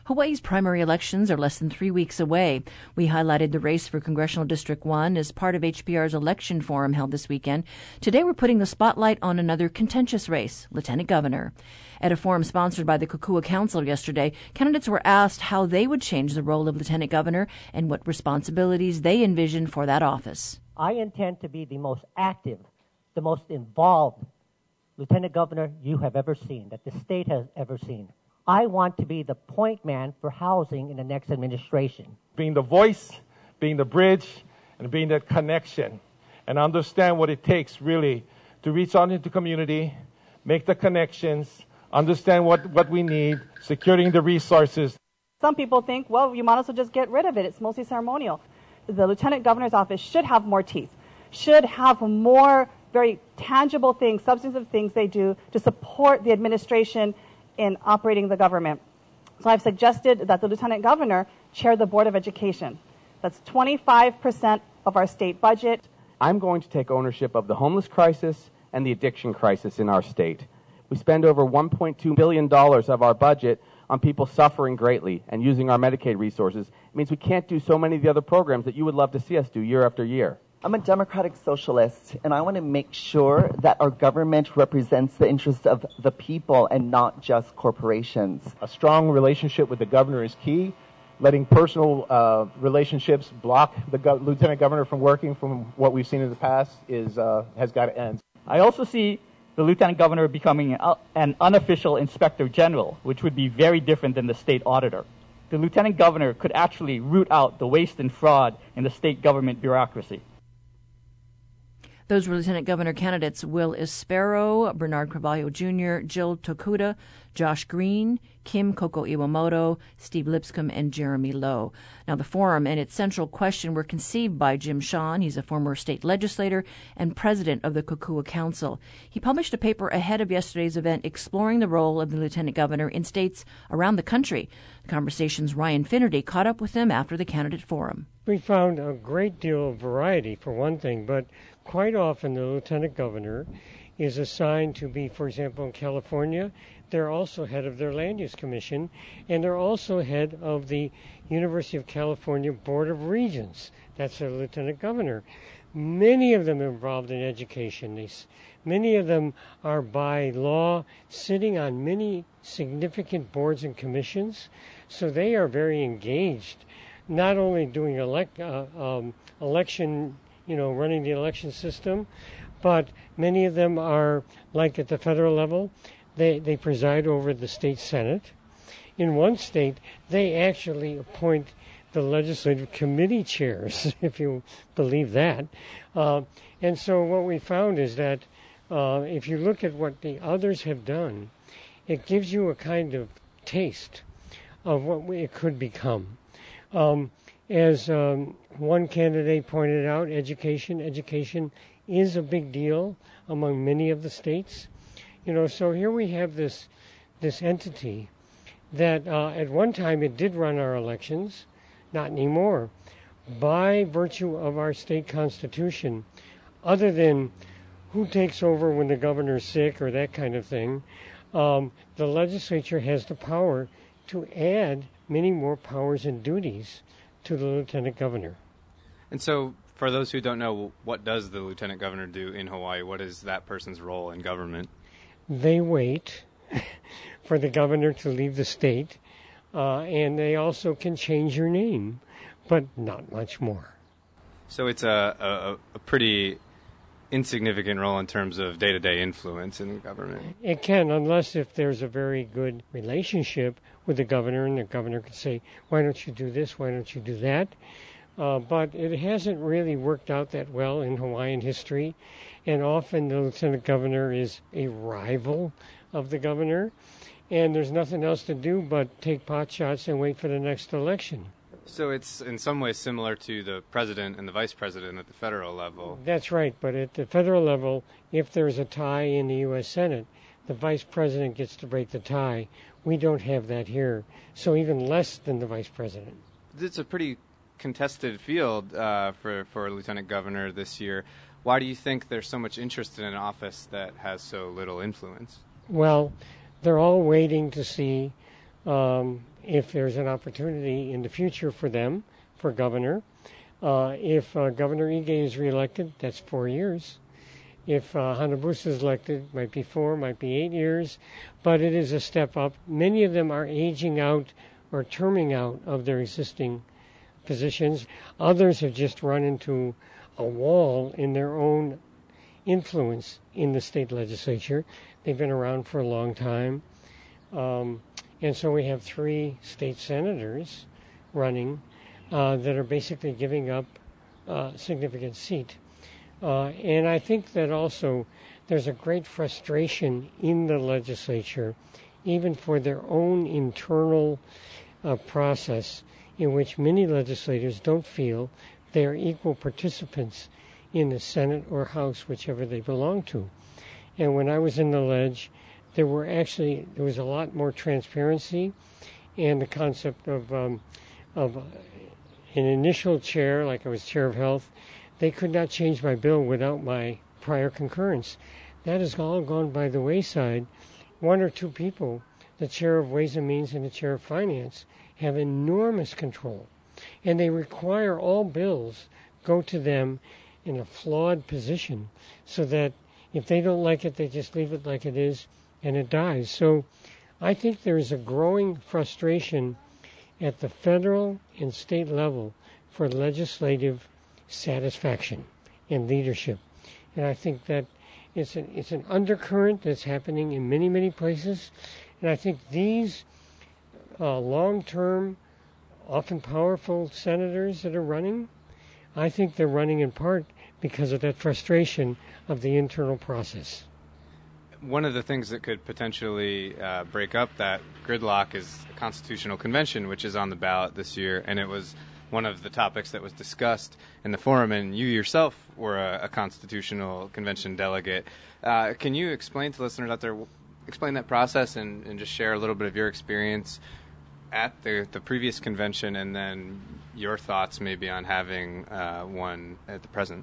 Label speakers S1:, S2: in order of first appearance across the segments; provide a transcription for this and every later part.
S1: Hawaii's primary elections are less than 3 weeks away. We highlighted the race for Congressional District 1 as part of HPR's election forum held this weekend. Today we're putting the spotlight on another contentious race, Lieutenant Governor. At a forum sponsored by the Kokua Council yesterday, candidates were asked how they would change the role of Lieutenant Governor and what responsibilities they envision for that office.
S2: I intend to be the most active, the most involved Lieutenant Governor you have ever seen, that the state has ever seen. I want to be the point man for housing in the next administration.
S3: Being the voice, being the bridge, and being the connection, and understand what it takes really to reach out into the community, make the connections, understand what we need, securing the resources.
S4: Some people think, well, you might as well just get rid of it. It's mostly ceremonial. The Lieutenant Governor's office should have more teeth, should have more very tangible things, substantive things they do to support the administration in operating the government. So I've suggested that the Lieutenant Governor chair the Board of Education. That's 25% of our state budget.
S5: I'm going to take ownership of the homeless crisis and the addiction crisis in our state. We spend over $1.2 billion of our budget on people suffering greatly and using our Medicaid resources. It means we can't do so many of the other programs that you would love to see us do year after year.
S6: I'm a democratic socialist, and I want to make sure that our government represents the interests of the people and not just corporations.
S7: A strong relationship with the governor is key. Letting personal relationships block the lieutenant governor from working, from what we've seen in the past, has got to end.
S8: I also see the lieutenant governor becoming an unofficial inspector general, which would be very different than the state auditor. The lieutenant governor could actually root out the waste and fraud in the state government bureaucracy.
S1: Those were Lieutenant Governor candidates Will Espero, Bernard Carvalho Jr., Jill Tokuda, Josh Green, Kim Koko Iwamoto, Steve Lipscomb, and Jeremy Lowe. Now, the forum and its central question were conceived by Jim Sean. He's a former state legislator and president of the Kokua Council. He published a paper ahead of yesterday's event exploring the role of the lieutenant governor in states around the country. The Conversation's Ryan Finnerty caught up with him after the candidate forum.
S9: We found a great deal of variety, for one thing, but quite often the lieutenant governor is assigned to be, for example, in California, they're also head of their land use commission, and they're also head of the University of California Board of Regents. That's their lieutenant governor. Many of them are involved in education. Many of them are by law sitting on many significant boards and commissions, so they are very engaged, not only doing election, running the election system, but many of them are, like at the federal level, they preside over the state senate. In one state, they actually appoint the legislative committee chairs, if you believe that. And so what we found is that if you look at what the others have done, it gives you a kind of taste of what it could become. As one candidate pointed out, education is a big deal among many of the states. So here we have this entity that at one time it did run our elections, not anymore. By virtue of our state constitution, other than who takes over when the governor's sick or that kind of thing, the legislature has the power to add many more powers and duties to the lieutenant governor.
S10: And so, for those who don't know, what does the lieutenant governor do in Hawaii? What is that person's role in government?
S9: They wait for the governor to leave the state, and they also can change your name, but not much more.
S10: So it's a pretty insignificant role in terms of day-to-day influence in the government.
S9: It can, unless if there's a very good relationship with the governor, and the governor could say, why don't you do this, why don't you do that? But it hasn't really worked out that well in Hawaiian history, and often the lieutenant governor is a rival of the governor, and there's nothing else to do but take pot shots and wait for the next election.
S10: So it's in some ways similar to the president and the vice president at the federal level.
S9: That's right, but at the federal level, if there's a tie in the U.S. Senate, the vice president gets to break the tie. We don't have that here, so even less than the vice president.
S10: It's a pretty contested field for lieutenant governor this year. Why do you think there's so much interest in an office that has so little influence?
S9: Well, they're all waiting to see if there's an opportunity in the future for them, for governor. If Governor Ige is reelected, that's 4 years. If Hanabusa is elected, might be 4, might be 8 years, but it is a step up. Many of them are aging out or terming out of their existing positions. Others have just run into a wall in their own influence in the state legislature. They've been around for a long time. And so we have 3 state senators running that are basically giving up a significant seat. And I think that also there's a great frustration in the legislature, even for their own internal process, in which many legislators don't feel they are equal participants in the Senate or House, whichever they belong to. And when I was in the ledge, there was a lot more transparency, and the concept of an initial chair, like I was chair of health, they could not change my bill without my prior concurrence. That has all gone by the wayside. 1 or 2 people, the chair of Ways and Means and the chair of Finance, have enormous control, and they require all bills go to them in a flawed position, so that if they don't like it, they just leave it like it is, and it dies. So I think there is a growing frustration at the federal and state level for legislative satisfaction and leadership. And I think that it's an undercurrent that's happening in many, many places. And I think these long-term, often powerful senators that are running, I think they're running in part because of that frustration of the internal process.
S10: One of the things that could potentially break up that gridlock is a constitutional convention, which is on the ballot this year, and it was one of the topics that was discussed in the forum, and you yourself were a constitutional convention delegate. Can you explain to listeners out there, explain that process and just share a little bit of your experience at the previous convention, and then your thoughts maybe on having one at the present?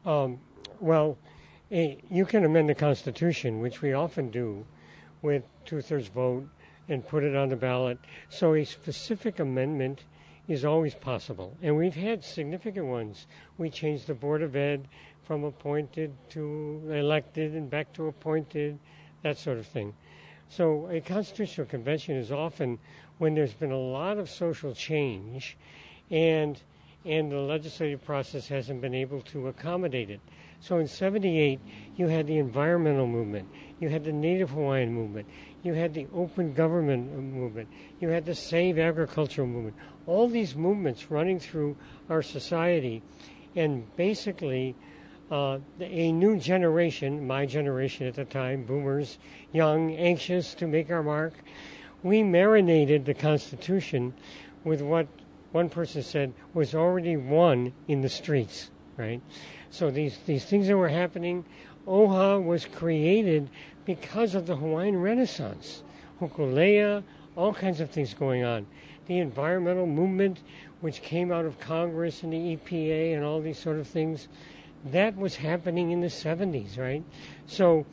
S9: Well, you can amend the Constitution, which we often do, with 2/3 vote and put it on the ballot. So a specific amendment is always possible. And we've had significant ones. We changed the Board of Ed from appointed to elected and back to appointed, that sort of thing. So a constitutional convention is often when there's been a lot of social change and the legislative process hasn't been able to accommodate it. So in 78, you had the environmental movement, you had the Native Hawaiian movement, you had the open government movement, you had the Save Agricultural movement, all these movements running through our society. And basically, a new generation, my generation at the time, boomers, young, anxious to make our mark, we marinated the Constitution with what one person said was already won in the streets, right? So these things that were happening, OHA was created because of the Hawaiian Renaissance. Hokulea, all kinds of things going on. The environmental movement, which came out of Congress and the EPA and all these sort of things, that was happening in the 70s, right? So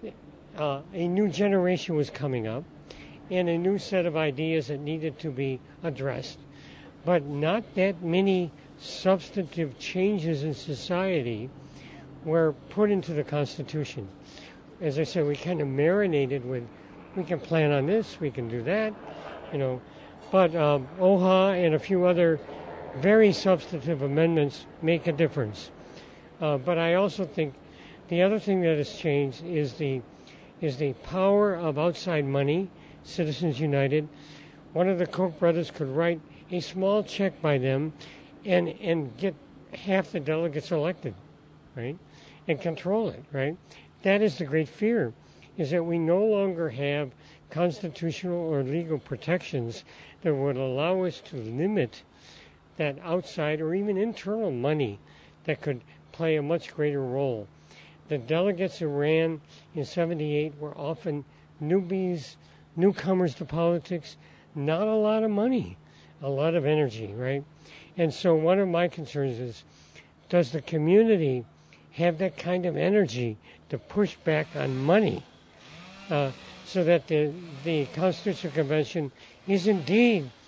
S9: a new generation was coming up and a new set of ideas that needed to be addressed. But not that many substantive changes in society were put into the Constitution. As I said, we kind of marinated with, we can plan on this, we can do that, you know. But OHA and a few other very substantive amendments make a difference. But I also think the other thing that has changed is the power of outside money, Citizens United. One of the Koch brothers could write a small check by them and get half the delegates elected, right? And control it, right? That is the great fear, is that we no longer have constitutional or legal protections that would allow us to limit that outside or even internal money that could play a much greater role. The delegates who ran in 78 were often newbies, newcomers to politics, not a lot of money, a lot of energy, right? And so one of my concerns is, does the community have that kind of energy to push back on money so that the Constitutional Convention is indeed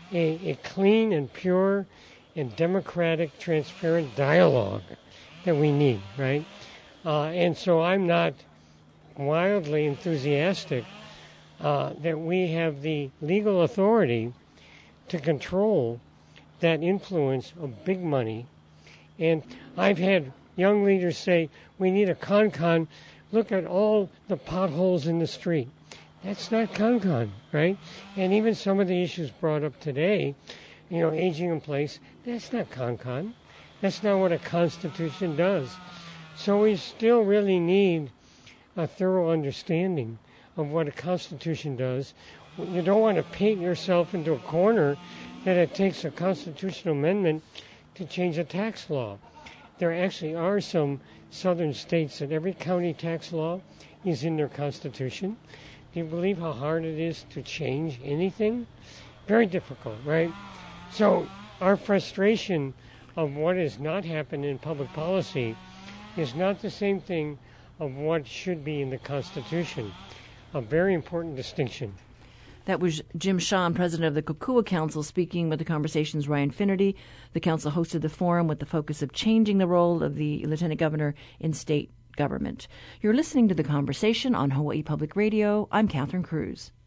S9: a clean and pure and democratic, transparent dialogue that we need, right? And so I'm not wildly enthusiastic that we have the legal authority to control that influence of big money. And I've had young leaders say, we need a CONCON. Look at all the potholes in the street. That's not CONCON, right? And even some of the issues brought up today, aging in place, that's not CONCON. That's not what a constitution does. So we still really need a thorough understanding of what a constitution does. You don't want to paint yourself into a corner that it takes a constitutional amendment to change a tax law. There actually are some southern states that every county tax law is in their constitution. Do you believe how hard it is to change anything? Very difficult, right? So our frustration of what has not happened in public policy is not the same thing of what should be in the Constitution. A very important distinction.
S1: That was Jim Sean, president of the Kokua Council, speaking with The Conversation's Ryan Finnerty. The council hosted the forum with the focus of changing the role of the lieutenant governor in state government. You're listening to The Conversation on Hawaii Public Radio. I'm Catherine Cruz.